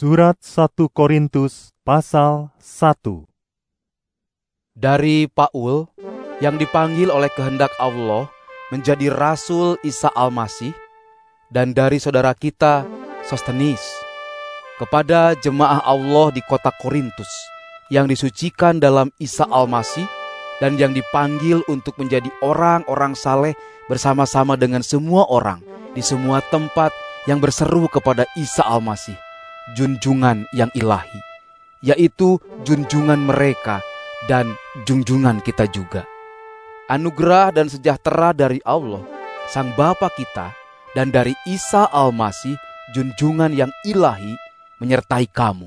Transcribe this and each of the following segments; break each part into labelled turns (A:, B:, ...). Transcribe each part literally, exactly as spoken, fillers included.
A: Surat satu Korintus pasal satu.
B: Dari Paul yang dipanggil oleh kehendak Allah menjadi Rasul Isa Al-Masih, dan dari saudara kita Sostenes, kepada jemaah Allah di kota Korintus yang disucikan dalam Isa Al-Masih dan yang dipanggil untuk menjadi orang-orang saleh bersama-sama dengan semua orang di semua tempat yang berseru kepada Isa Al-Masih, junjungan yang ilahi, yaitu junjungan mereka dan junjungan kita juga. Anugerah dan sejahtera dari Allah, Sang Bapa kita, dan dari Isa Al-Masih, junjungan yang ilahi, menyertai kamu.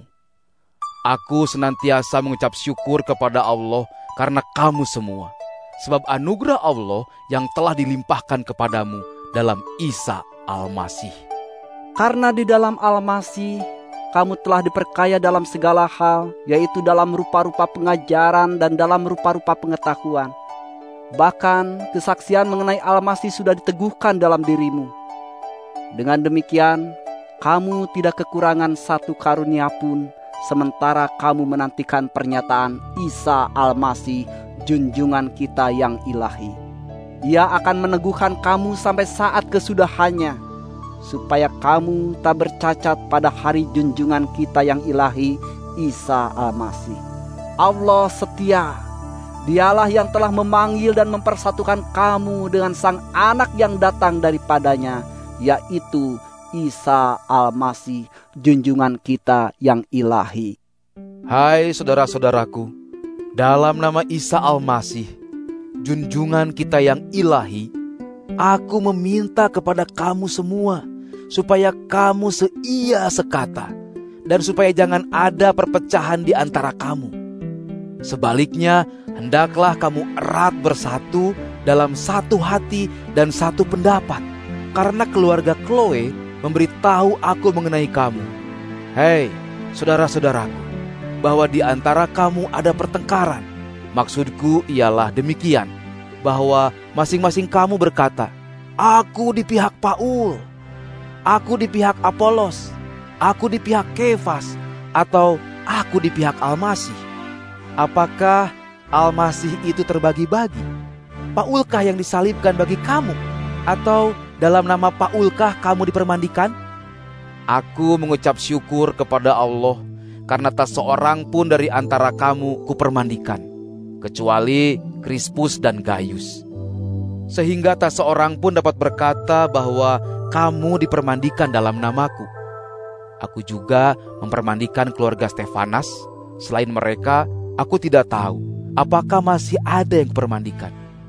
B: Aku senantiasa mengucap syukur kepada Allah karena kamu semua, sebab anugerah Allah yang telah dilimpahkan kepadamu dalam Isa Al-Masih.
C: Karena di dalam Al-Masih, kamu telah diperkaya dalam segala hal, yaitu dalam rupa-rupa pengajaran dan dalam rupa-rupa pengetahuan. Bahkan kesaksian mengenai Al-Masih sudah diteguhkan dalam dirimu. Dengan demikian, kamu tidak kekurangan satu karunia pun, sementara kamu menantikan pernyataan Isa Al-Masih, junjungan kita yang ilahi. Ia akan meneguhkan kamu sampai saat kesudahannya, supaya kamu tak bercacat pada hari junjungan kita yang ilahi, Isa Al-Masih. Allah setia. Dialah yang telah memanggil dan mempersatukan kamu dengan Sang Anak yang datang daripadanya, yaitu Isa Al-Masih, junjungan kita yang ilahi.
B: Hai saudara-saudaraku, dalam nama Isa Al-Masih, junjungan kita yang ilahi, aku meminta kepada kamu semua, supaya kamu seia sekata, dan supaya jangan ada perpecahan di antara kamu. Sebaliknya, hendaklah kamu erat bersatu dalam satu hati dan satu pendapat, karena keluarga Chloe memberitahu aku mengenai kamu. Hei, saudara-saudaraku, bahwa di antara kamu ada pertengkaran. Maksudku ialah demikian, bahwa masing-masing kamu berkata, aku di pihak Paul, aku di pihak Apolos, aku di pihak Kefas, atau aku di pihak Al-Masih. Apakah Al-Masih itu terbagi-bagi? Paulkah yang disalibkan bagi kamu? Atau dalam nama Paulkah kamu dipermandikan? Aku mengucap syukur kepada Allah karena tak seorang pun dari antara kamu kupermandikan, kecuali Krispus dan Gaius. Sehingga tak seorang pun dapat berkata bahwa kamu dipermandikan dalam namaku. Aku juga mempermandikan keluarga Stefanas. Selain mereka, aku tidak tahu apakah masih ada yang kupermandikan.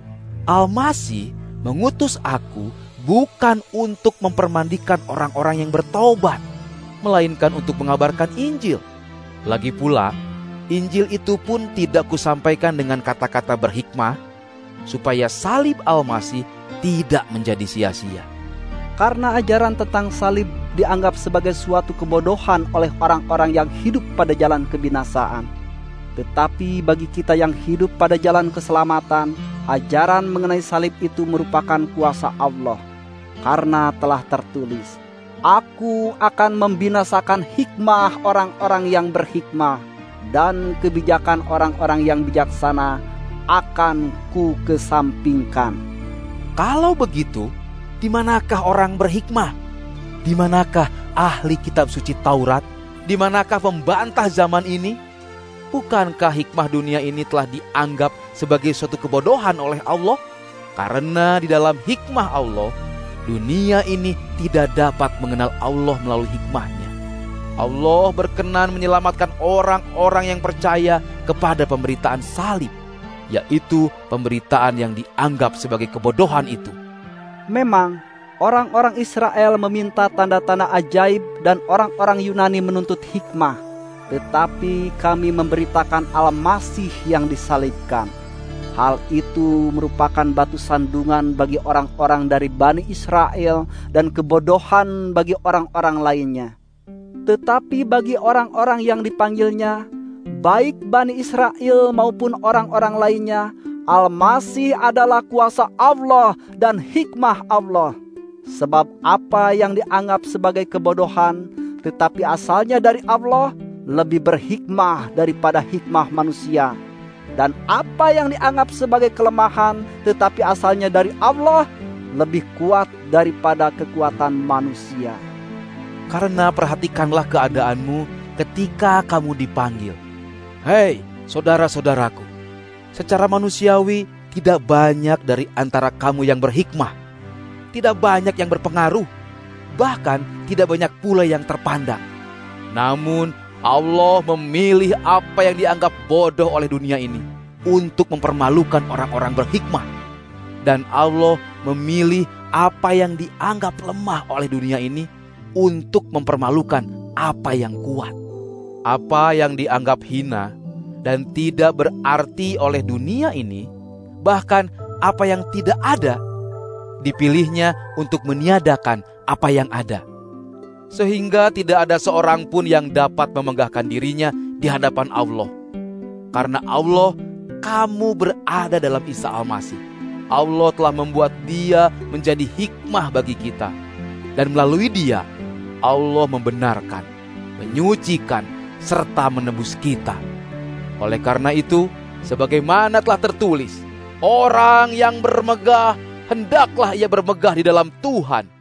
B: Al-Masih mengutus aku bukan untuk mempermandikan orang-orang yang bertobat, melainkan untuk mengabarkan Injil. Lagi pula, Injil itu pun tidak kusampaikan dengan kata-kata berhikmah, supaya salib Al-Masih tidak menjadi sia-sia.
C: Karena ajaran tentang salib dianggap sebagai suatu kebodohan oleh orang-orang yang hidup pada jalan kebinasaan. Tetapi bagi kita yang hidup pada jalan keselamatan, ajaran mengenai salib itu merupakan kuasa Allah. Karena telah tertulis, aku akan membinasakan hikmah orang-orang yang berhikmah, dan kebijakan orang-orang yang bijaksana akan ku kesampingkan.
B: Kalau begitu, di manakah orang berhikmah? Di manakah ahli kitab suci Taurat? Di manakah pembantah zaman ini? Bukankah hikmah dunia ini telah dianggap sebagai suatu kebodohan oleh Allah? Karena di dalam hikmah Allah, dunia ini tidak dapat mengenal Allah melalui hikmahnya. Allah berkenan menyelamatkan orang-orang yang percaya kepada pemberitaan salib, yaitu pemberitaan yang dianggap sebagai kebodohan itu.
C: Memang, orang-orang Israel meminta tanda-tanda ajaib dan orang-orang Yunani menuntut hikmah. Tetapi kami memberitakan Al-Masih yang disalibkan. Hal itu merupakan batu sandungan bagi orang-orang dari Bani Israel dan kebodohan bagi orang-orang lainnya. Tetapi bagi orang-orang yang dipanggilnya, baik Bani Israel maupun orang-orang lainnya, Al-Masih adalah kuasa Allah dan hikmah Allah. Sebab apa yang dianggap sebagai kebodohan tetapi asalnya dari Allah, lebih berhikmah daripada hikmah manusia. Dan apa yang dianggap sebagai kelemahan, tetapi asalnya dari Allah, lebih kuat daripada kekuatan manusia.
B: Karena perhatikanlah keadaanmu ketika kamu dipanggil. Hei, saudara-saudaraku, secara manusiawi tidak banyak dari antara kamu yang berhikmah, tidak banyak yang berpengaruh, bahkan tidak banyak pula yang terpandang. Namun Allah memilih apa yang dianggap bodoh oleh dunia ini untuk mempermalukan orang-orang berhikmah. Dan Allah memilih apa yang dianggap lemah oleh dunia ini untuk mempermalukan apa yang kuat. Apa yang dianggap hina dan tidak berarti oleh dunia ini, bahkan apa yang tidak ada, dipilihnya untuk meniadakan apa yang ada. Sehingga tidak ada seorang pun yang dapat memegahkan dirinya di hadapan Allah. Karena Allah, kamu berada dalam Isa Al-Masih. Allah telah membuat Dia menjadi hikmah bagi kita. Dan melalui Dia, Allah membenarkan, menyucikan, serta menebus kita. Oleh karena itu, sebagaimana telah tertulis, orang yang bermegah, hendaklah ia bermegah di dalam Tuhan.